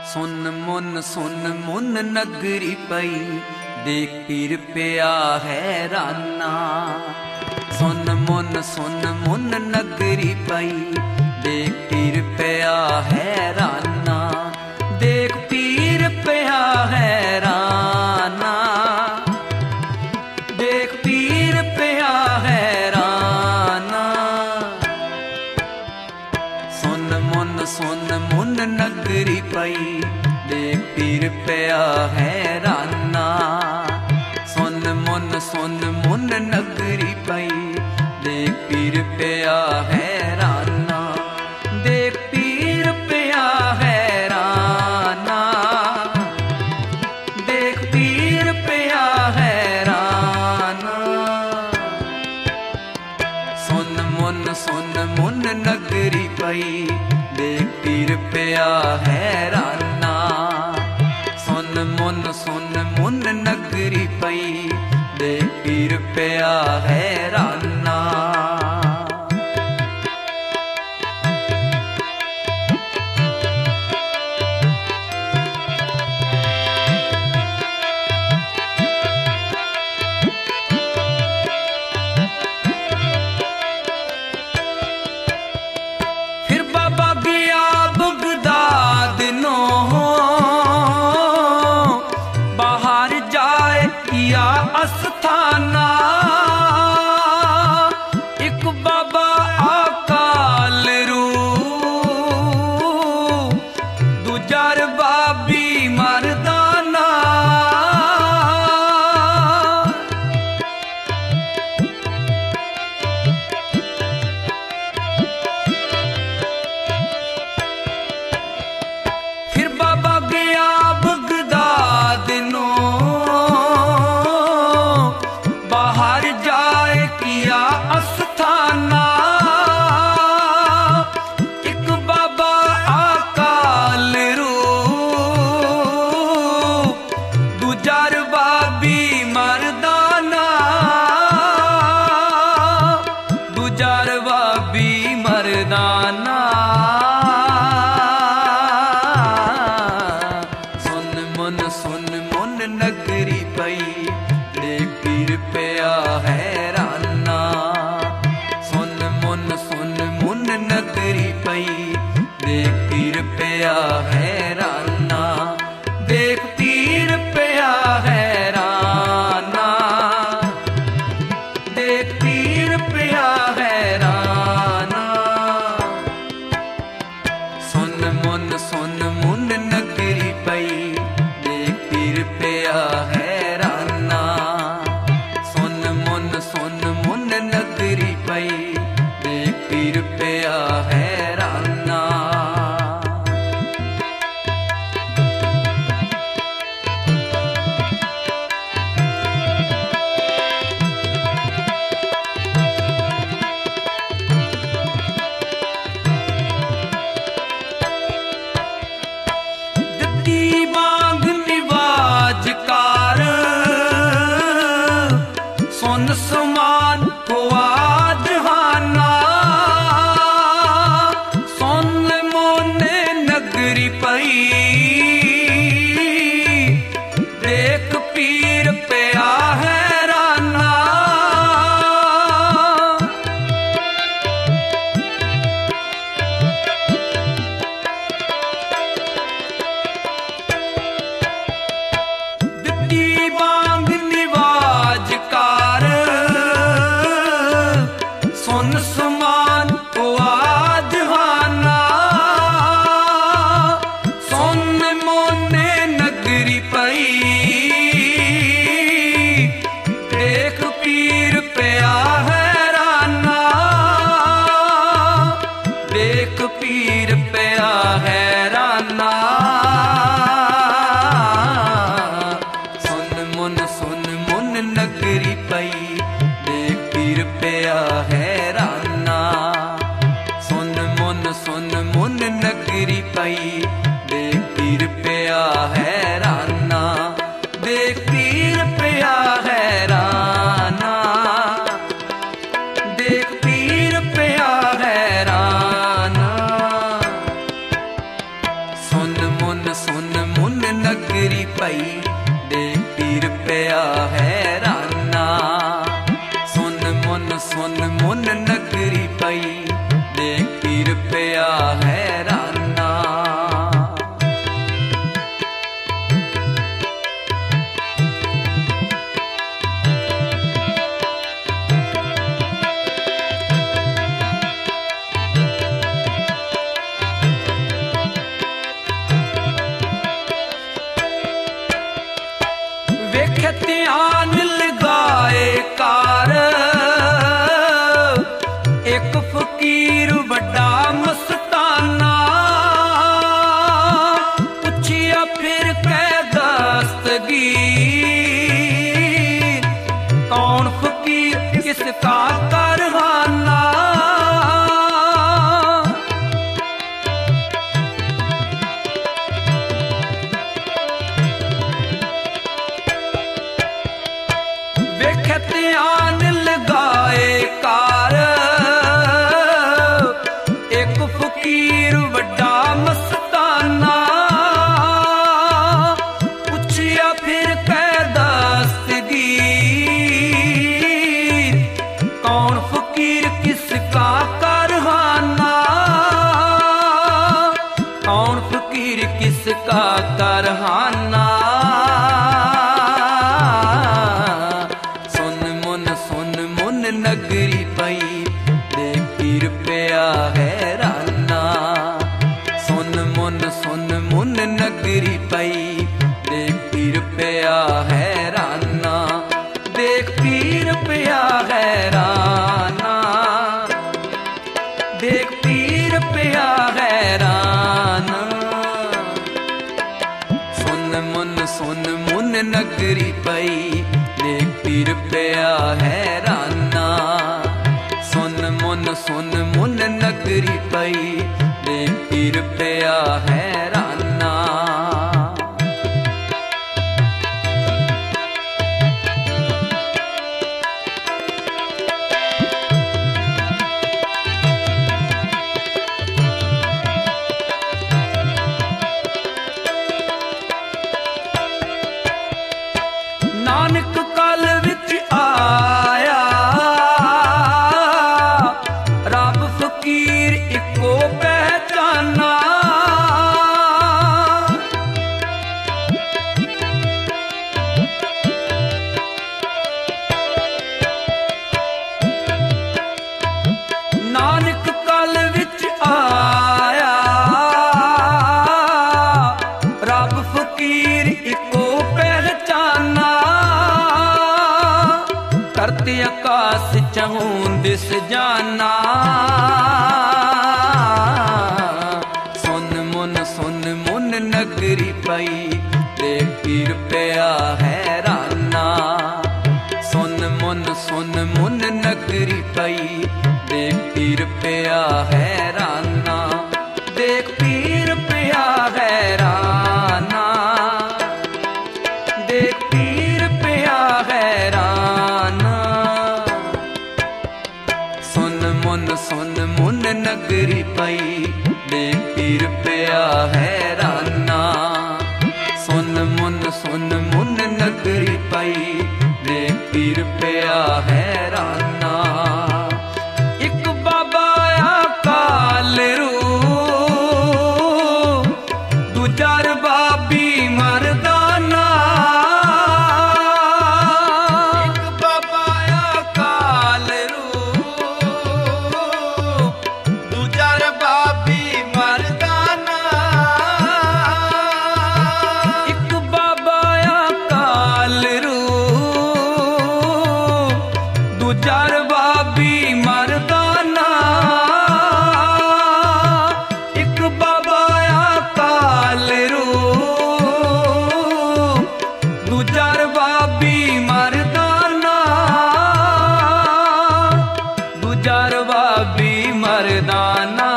सुन मुन नगरी पई, देख पीर पिया हैराना। सुन मुन नगरी पई, देख पीर पिया हैराना। देख पीर पिया हैराना, देख पीर पिया हैराना। सुन मुन नगरी पई, देख पीर पिया हैराना। सुन मुन नगरी पई, देख पीर पिया हैराना। देख पीर पिया हैराना, देख पीर पिया हैराना। सुन मुन नगरी पई, देख पीर पिया हैराना। सुन मुन नगरी पई, देख पीर पिया हैराना। फिर बाबा गया बगदाद नो, बाहर जाए किया अस्थाना। एक बाबा अकाल रूप, दूजा बाबी मर्दाना। फिर बाबा गया बगदाद नो, बाहर जाए किया अस्थाना। एक बाबा अकाल रूप, दूजा बाबी मर्दाना। दूजा बाबी मर्दाना। सुन मुन नगरी पई, देख पीर पिया हैराना। सुन मुन नगरी पई, देख पीर पिया हैराना। देख पीर पिया हैराना, देख पीर पिया हैराना। सुन मुन नगरी पई, देख पीर पिया हैराना। सुन मुन नगरी पई, देख पीर पिया हैराना। दत्ती मांग निवाज कार, सुन समान हुआ जहाना। सुन मुन नगरी पई, देख पीर पिया हैराना। दत्ती मांग निवाज कार, सुन समान हुआ जहाना। सुन मुन नगरी पई, देख पीर पिया हैराना। देख पीर पिया हैराना। सुन मुन नगरी पई, देख पीर पिया हैराना। सुन मुन नगरी पई, देख पीर पिया हैराना। देख पीर पिया हैराना, देख पीर पिया हैराना। सुन सुन मुन नगरी पई देख पीर पिया हैराना। वेखे ध्यान लगाए कार एक फकीर बड़ा मस्ताना, पूछिया फिर कै दस्तगीर कौन फकीर किसका करहाना। ध्यान लगाए कार एक फकीर बड़ा मस्ताना, पूछिया फिर कै दस्तगीर कौन फकीर किसका करहाना। कौन फकीर किसका करहाना। नगरी पई देख पीर पिया हैराना। सुन मुन नगरी पई देख पीर पिया हैराना। देख पीर पिया हैराना। देख पीर पिया हैराना। सुन मुन नगरी पई देख पीर पिया हैराना। सुन मुन नगरी पई देख पीर पिया हैराना। नानक काल विच आया रब फकीर इको पहचाना। नानक काल विच आया रब फकीर इको पहचाना। करते आकाश चहूं दिस जाना। सुन मुन नगरी पई देख पीर पिया हैराना। सुन मुन नगरी पई देख पीर पिया हैराना। देख पीर पिया हैराना। देख पीर पिया हैराना। सुन मुन नगरी पई देख पीर पिया हैराना। सुन मुन नगरी पई देख पीर पिया हैराना। एक बाबा अकाल रूप दूजा रबाबी मर्दाना। एक बाबा अकाल रूप दूजा रबाबी मर्दाना। एक बाबा अकाल रूप दूजा रबाबी मर्दाना। एक बाबा अकाल रूप दूजा रबाबी मर्दाना। दूजा रबाबी मर्दाना।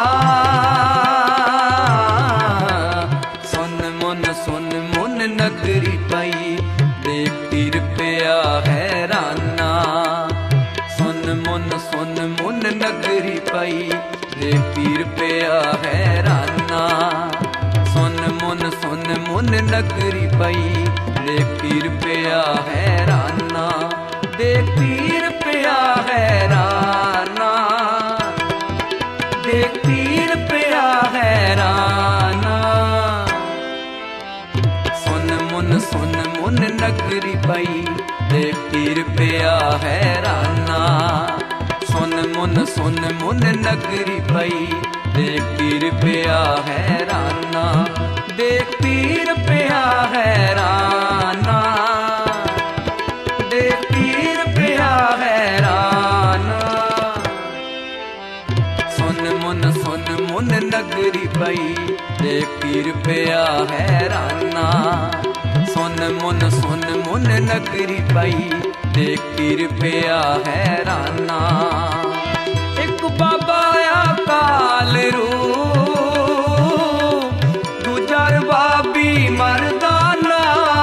सुन मुन नगरी पई देख पीर पिया हैराना। सुन मुन नगरी पई देख पीर पिया हैराना। सुन मुन नगरी पई देख पीर पिया हैराना। देख पीर पिया पिया हैराना, देख पीर पिया हैराना। सुन मुन नगरी पई, देख पीर पिया हैराना। सुन मुन नगरी पई, देख पीर पिया हैराना, देख पीर पिया हैराना, देख पीर पिया हैराना। सुन मुन नगरी पई, देख पीर पिया हैराना। सुन मुन नगरी पई, देख पीर पिया हैराना। एक बाबा अकाल रूप, दूजा बाबी मर्दाना।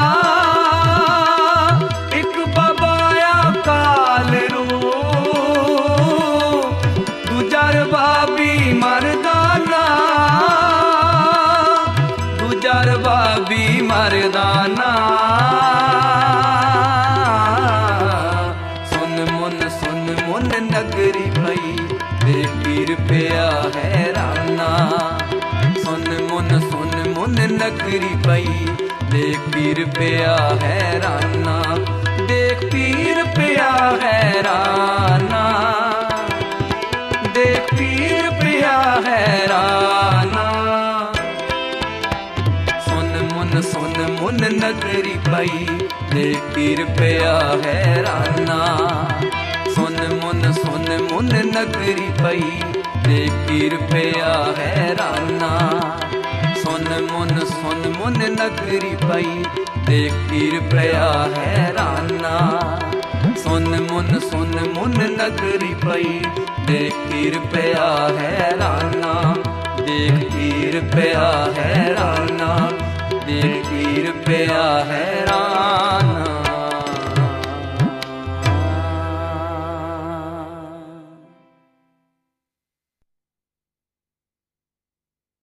एक बाबा अकाल रूप, दूजा बाबी मर्दाना, दूजा बाबी मर्दाना। सुन मुन नगरी पई, देख पीर पिया हैराना। सुन मुन नगरी पई, देख पीर पिया हैराना, देख पीर पिया हैराना, देख पीर पिया हैराना। सुन मुन नगरी पई, देख पीर पिया हैराना। सुन मुन नगरी पई, देख पीर पिया हैराना। सुन मुन नगरी पई, देख पीर पिया हैराना। सुन मुन नगरी पई, देख पीर पिया हैराना, देख पीर पिया हैराना, देख पीर पिया हैराना।